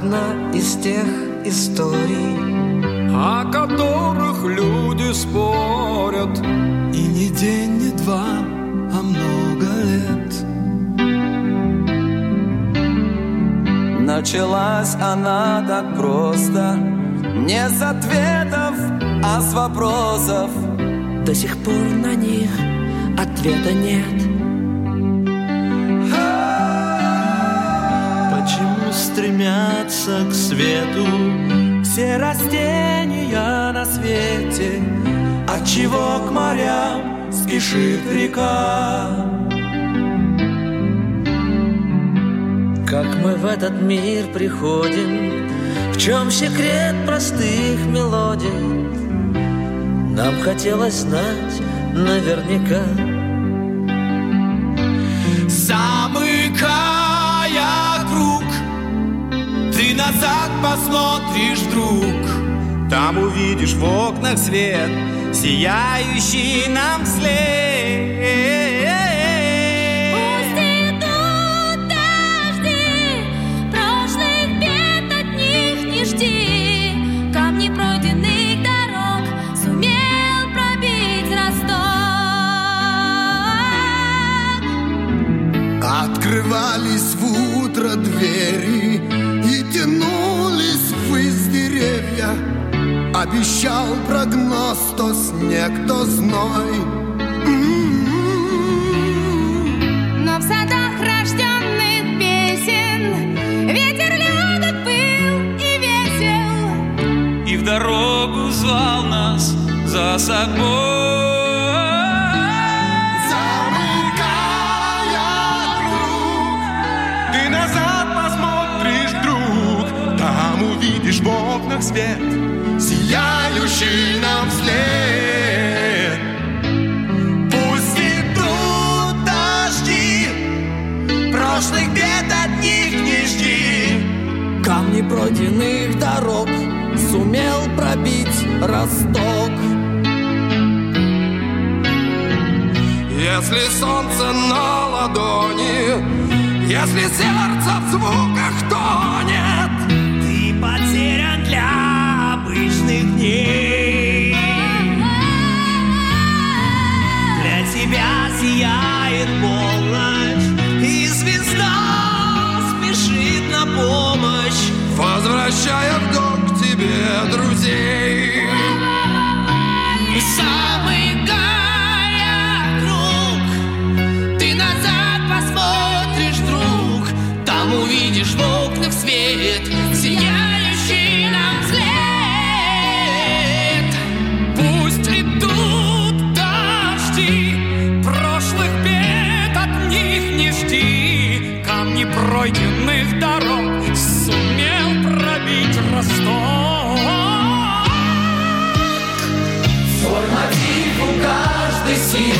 одна из тех историй, о которых люди спорят. И не день, не два, а много лет. Началась она так просто, не с ответов, а с вопросов. До сих пор на них ответа нет. Почему стремятся к свету все растения на свете? Отчего к морям спешит река? Как мы в этот мир приходим, в чем секрет простых мелодий? Нам хотелось знать наверняка. Замыкая круг, ты назад посмотришь вдруг. Там увидишь в окнах свет, сияющий нам вслед. Открывались в утро двери и тянулись ввысь деревья. Обещал прогноз то снег, то зной. Но в садах рожденных песен ветер легок был и весел, И в дорогу звал нас за собой. Увидишь в окнах свет, сияющий нам вслед. Пусть идут дожди, прошлых бед от них не жди. Камни пройденных дорог сумел пробить росток. Если солнце на ладони, если сердце в звуках тонет, Потерян для обычных дней. Для тебя сияет полночь, и звезда спешит на помощь, возвращая в дом к тебе друзей. Замыкая круг, ты назад посмотришь вдруг. Там увидишь в окнах свет, сияющий нам вслед. Пусть идут дожди, прошлых бед от них не жди. Камни пройденных дорог сумел пробить росток. Свой мотив у каждой силы